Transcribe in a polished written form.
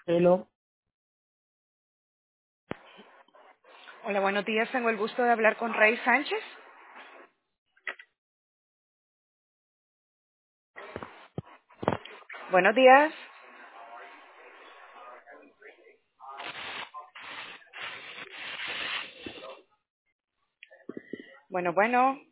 Hello. Hola, buenos días. Tengo el gusto de hablar con Rey Sánchez. Buenos días. Bueno, bueno.